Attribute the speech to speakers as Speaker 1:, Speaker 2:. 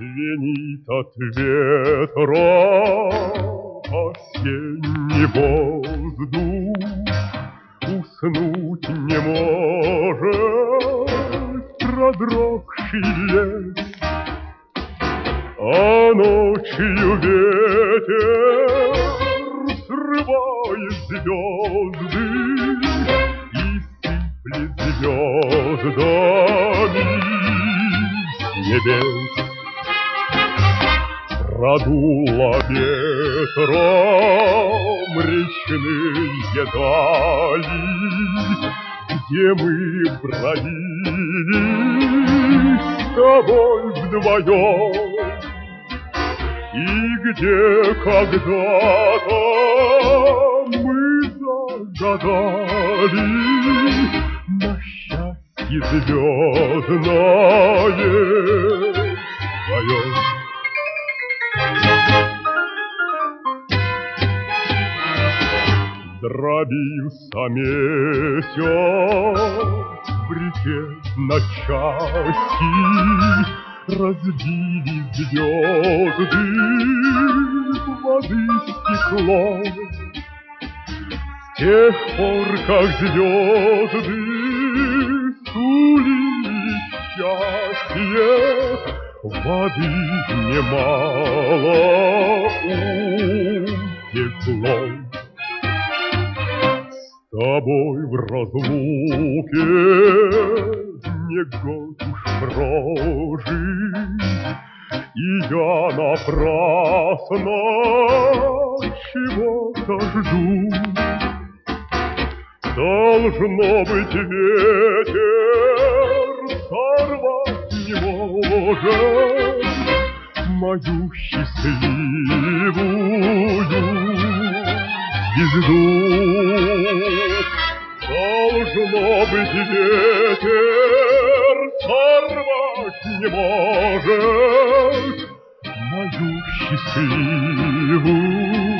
Speaker 1: Звенит от ветра осенний воздух, уснуть не может продрогший лес, а ночью ветер срывает звезды и сыплет звездами с небес. Продуло ветром речные дали, где мы бродили с тобой вдвоем, и где когда-то мы загадали на счастье звездное свое. Дробился месяц в реке на части, разбили звезды воды стекло. С тех пор, как звезды сулили счастье, воды немало утекло. С тобой в разлуке не год уж прожить, и я напрасно чего-то жду. Должно быть, ветер сорвать не может мою счастливую звезду. Должно быть, ветер сорвать не может мою счастливую